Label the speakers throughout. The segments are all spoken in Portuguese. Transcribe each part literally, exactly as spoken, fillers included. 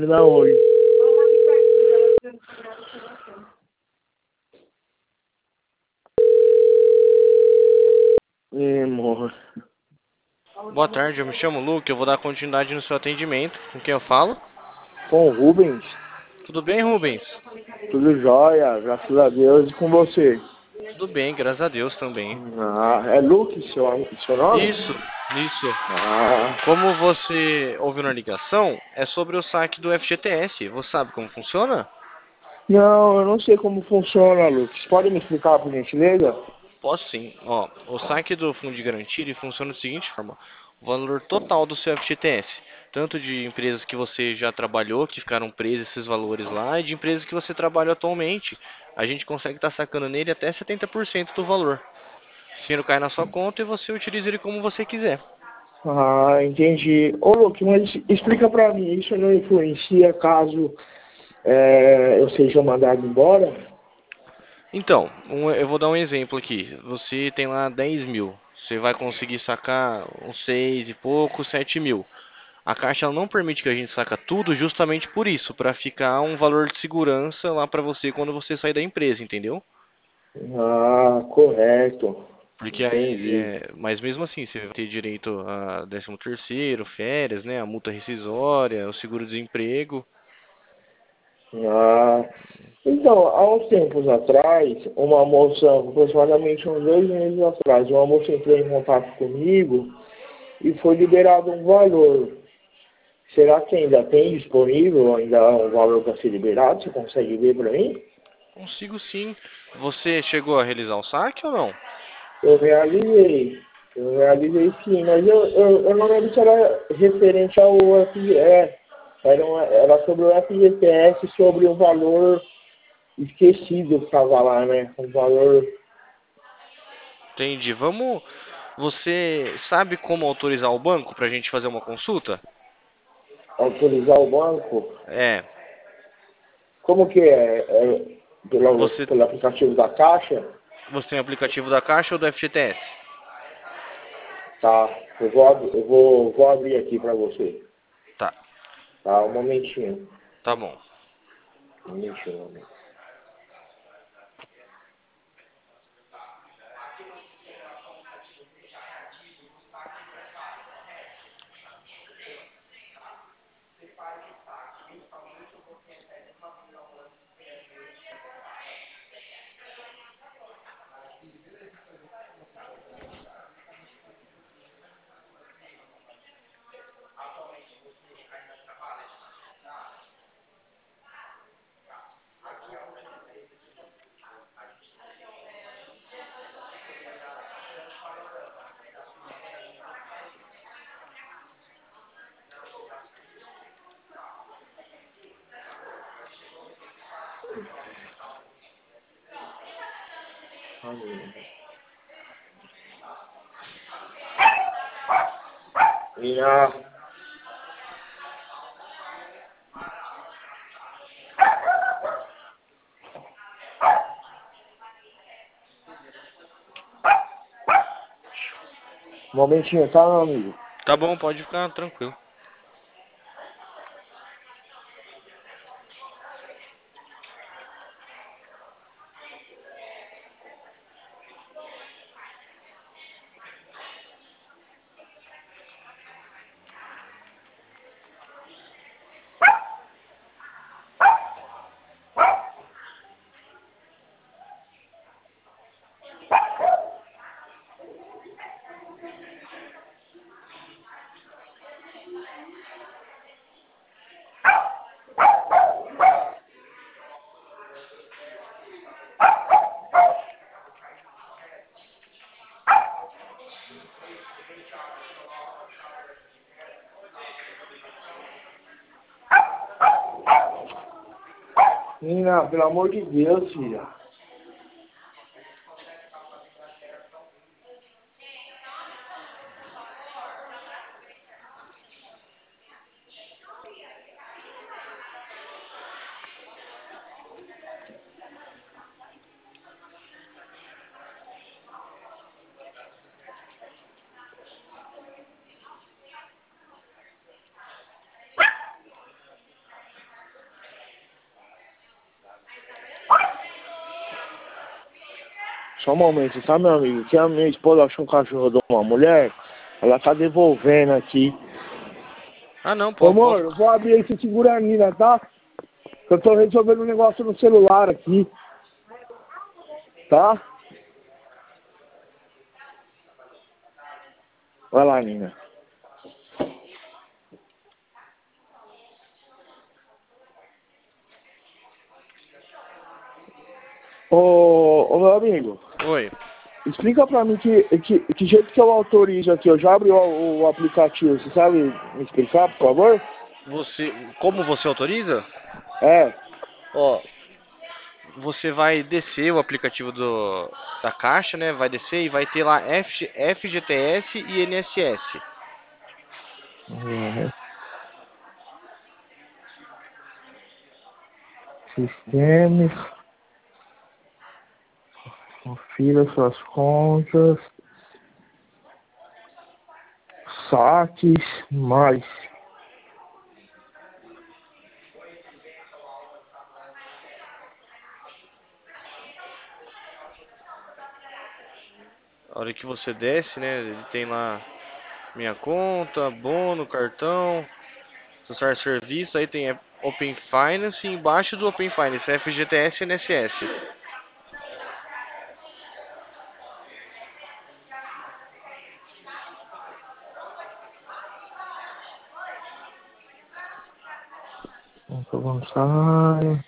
Speaker 1: Não, hoje. É, amor.
Speaker 2: Boa tarde, eu me chamo Luke, eu vou dar continuidade no seu atendimento. Com quem eu falo?
Speaker 1: Com o Rubens,
Speaker 2: Tudo bem, Rubens?
Speaker 1: tudo jóia, graças a Deus, e com você?
Speaker 2: Tudo bem, graças a Deus também.
Speaker 1: Ah, é Luke seu, seu nome?
Speaker 2: Isso, isso.
Speaker 1: Ah,
Speaker 2: Como você ouviu na ligação, é sobre o saque do F G T S. Você sabe como funciona?
Speaker 1: não, eu não sei como funciona, Luke. Você pode me explicar, por gentileza?
Speaker 2: Posso sim. Ó, o saque do fundo de garantia ele funciona da seguinte forma: o valor total do seu F G T S, tanto de empresas que você já trabalhou, que ficaram presas esses valores lá, e de empresas que você trabalha atualmente. A gente consegue estar sacando nele até setenta por cento do valor. O dinheiro cai na sua conta e você utiliza ele como você quiser.
Speaker 1: Ah, entendi. Ô, Luke, mas explica pra mim, isso não influencia caso é, eu seja mandado embora?
Speaker 2: Então, um- eu vou dar um exemplo aqui. Você tem lá dez mil. Você vai conseguir sacar uns seis e pouco, sete mil. A Caixa ela não permite que a gente saca tudo justamente por isso, para ficar um valor de segurança lá para você quando você sair da empresa, entendeu?
Speaker 1: Ah, correto.
Speaker 2: Porque aí,
Speaker 1: Entendi.
Speaker 2: é, mas mesmo assim, você vai ter direito a décimo terceiro, férias, né, a multa rescisória, o seguro-desemprego.
Speaker 1: Ah, então, há uns tempos atrás, uma moça, aproximadamente uns dois meses atrás, uma moça entrou em contato comigo e foi liberado um valor. Será que ainda tem disponível ainda há um valor para ser liberado? Você consegue ver para mim?
Speaker 2: Consigo sim. Você chegou a realizar o saque ou não?
Speaker 1: Eu realizei. Eu realizei sim, mas eu, eu, eu não lembro se era referente ao F G S. Era, uma- era sobre o F G T S, sobre o valor esquecido que estava lá, né? O valor.
Speaker 2: Entendi. Vamos. Você sabe como autorizar o banco para a gente fazer uma consulta?
Speaker 1: Autorizar o banco.
Speaker 2: É.
Speaker 1: Como que é? É pelo,
Speaker 2: Você,
Speaker 1: pelo aplicativo da Caixa?
Speaker 2: você tem o aplicativo da Caixa ou do F G T S?
Speaker 1: Tá, eu vou, ab- eu vou, vou abrir aqui para você.
Speaker 2: Tá.
Speaker 1: Tá, um momentinho.
Speaker 2: Tá bom.
Speaker 1: Um momentinho, um momentinho. Minha, um momentinho, tá, meu amigo?
Speaker 2: Tá bom, pode ficar tranquilo.
Speaker 1: Nina, pelo amor de Deus, filha. Só um momento, tá, meu amigo? Que a minha esposa achou um cachorro de uma mulher, ela tá devolvendo aqui.
Speaker 2: Ah, não,
Speaker 1: Ô,
Speaker 2: pô,
Speaker 1: amor,
Speaker 2: posso...
Speaker 1: eu vou abrir esse seguranina, tá? Eu tô resolvendo um negócio no celular aqui. Tá? Vai lá, Nina. Ô, ô, meu amigo,
Speaker 2: Oi.
Speaker 1: explica pra mim que, que, que jeito que eu autorizo aqui. Eu já abri o, o aplicativo, você sabe me explicar, por favor?
Speaker 2: Você... Como você autoriza?
Speaker 1: É.
Speaker 2: Ó, você vai descer o aplicativo do, da Caixa, né? Vai descer e vai ter lá F, F G T S e I N S S.
Speaker 1: Uhum. Sistemas, confira suas contas, saques, mais.
Speaker 2: A hora que você desce, né? Ele tem lá minha conta, bono, cartão, acessar serviço, aí tem Open Finance e embaixo do Open Finance F G T S e I N S S.
Speaker 1: Vamos avançar.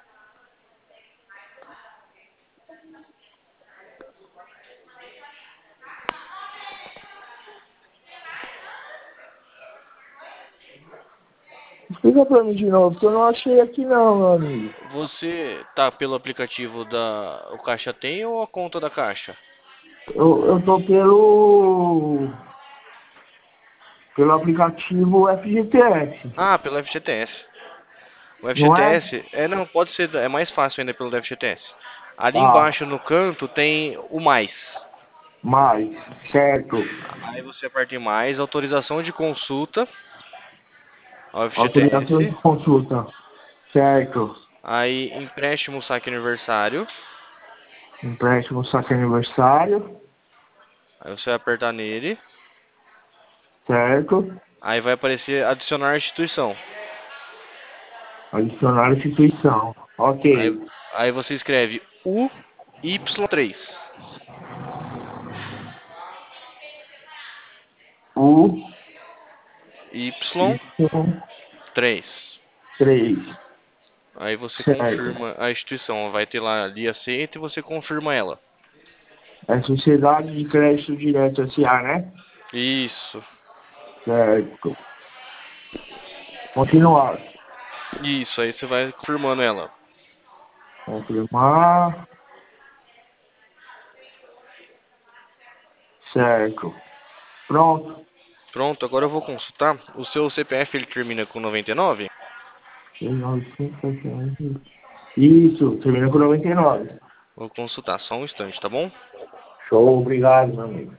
Speaker 1: Explica pra mim de novo, porque eu não achei aqui não, meu amigo.
Speaker 2: Você tá pelo aplicativo da o Caixa Tem ou a conta da Caixa?
Speaker 1: Eu, eu tô pelo, pelo aplicativo F G T S,
Speaker 2: Ah, pelo F G T S. O
Speaker 1: não é?
Speaker 2: F G T S, é não, pode ser, é mais fácil ainda pelo F G T S. Ali
Speaker 1: Ah,
Speaker 2: embaixo no canto tem o mais.
Speaker 1: mais, certo.
Speaker 2: Aí você aperta em mais, autorização de consulta ao
Speaker 1: Autorização de
Speaker 2: F G T S.
Speaker 1: consulta, certo.
Speaker 2: Aí empréstimo saque aniversário.
Speaker 1: Empréstimo saque aniversário,
Speaker 2: Aí você vai apertar nele.
Speaker 1: certo.
Speaker 2: Aí vai aparecer adicionar instituição.
Speaker 1: Adicionar instituição,
Speaker 2: Aí,
Speaker 1: ok.
Speaker 2: aí você escreve U Y três.
Speaker 1: U,
Speaker 2: Y
Speaker 1: Y,
Speaker 2: três.
Speaker 1: três,
Speaker 2: Aí você
Speaker 1: certo.
Speaker 2: confirma a instituição. Vai ter lá ali aceita e você confirma ela.
Speaker 1: É Sociedade de Crédito Direto S A, né?
Speaker 2: Isso.
Speaker 1: Certo. Continuar.
Speaker 2: Isso, aí você vai confirmando ela.
Speaker 1: Confirmar. Certo. Pronto.
Speaker 2: Pronto, agora eu vou consultar. O seu C P F ele termina com noventa e nove?
Speaker 1: Isso, termina com noventa e nove.
Speaker 2: Vou consultar, só um instante, tá bom?
Speaker 1: Show, obrigado, meu amigo.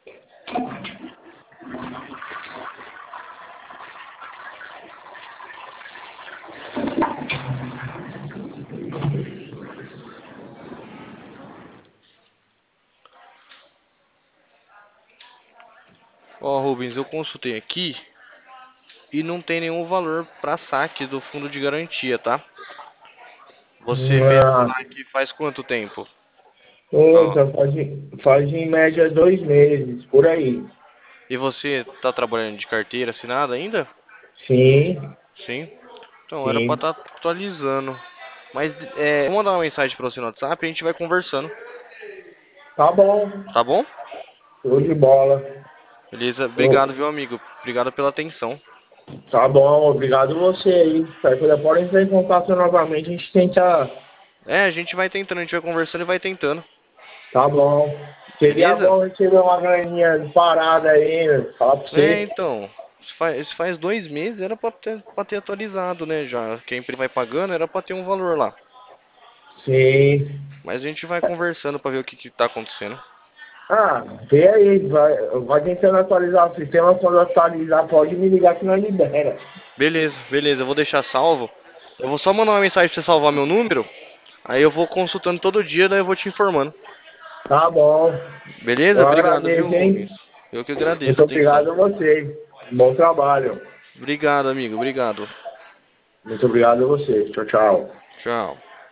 Speaker 2: Ó, Rubens, eu consultei aqui e não tem nenhum valor para saque do fundo de garantia, tá? Você fez o
Speaker 1: Ah,
Speaker 2: saque faz quanto tempo? Ó,
Speaker 1: outra, faz, em- faz em média dois meses, por aí.
Speaker 2: e você tá trabalhando de carteira assinada ainda?
Speaker 1: Sim,
Speaker 2: Sim. Então era pra
Speaker 1: sim.
Speaker 2: estar atualizando. Mas é, vou mandar uma mensagem pra você no WhatsApp e a gente vai conversando,
Speaker 1: Tá bom.
Speaker 2: tá bom?
Speaker 1: Show de bola.
Speaker 2: Beleza?
Speaker 1: Ô,
Speaker 2: Obrigado, viu, amigo? Obrigado pela atenção.
Speaker 1: tá bom, obrigado você aí. Qualquer pode entrar em contato novamente, a gente tenta.
Speaker 2: É, a gente vai tentando, a gente vai conversando e vai tentando.
Speaker 1: Tá bom. Seria
Speaker 2: Beleza?
Speaker 1: bom receber uma graninha parada aí, né? Falar pra
Speaker 2: É,
Speaker 1: você.
Speaker 2: então. Isso faz, isso faz dois meses, era pra ter, pra ter atualizado, né? Já que a empresa vai pagando, era pra ter um valor lá.
Speaker 1: Sim.
Speaker 2: Mas a gente vai conversando pra ver o que que tá acontecendo.
Speaker 1: Ah, vê aí, vai, vai tentando atualizar o sistema, quando atualizar pode me ligar que nós libera.
Speaker 2: Beleza, beleza, eu vou deixar salvo. Eu vou só mandar uma mensagem pra você salvar meu número. Aí eu vou consultando todo dia, daí eu vou te informando.
Speaker 1: Tá bom.
Speaker 2: Beleza?
Speaker 1: Eu
Speaker 2: Obrigado,
Speaker 1: agradeço,
Speaker 2: viu,
Speaker 1: hein?
Speaker 2: Rubens? Eu que agradeço.
Speaker 1: Muito
Speaker 2: Atenção.
Speaker 1: obrigado a você. Bom trabalho.
Speaker 2: Obrigado, amigo. Obrigado.
Speaker 1: Muito obrigado a você. Tchau, tchau.
Speaker 2: Tchau.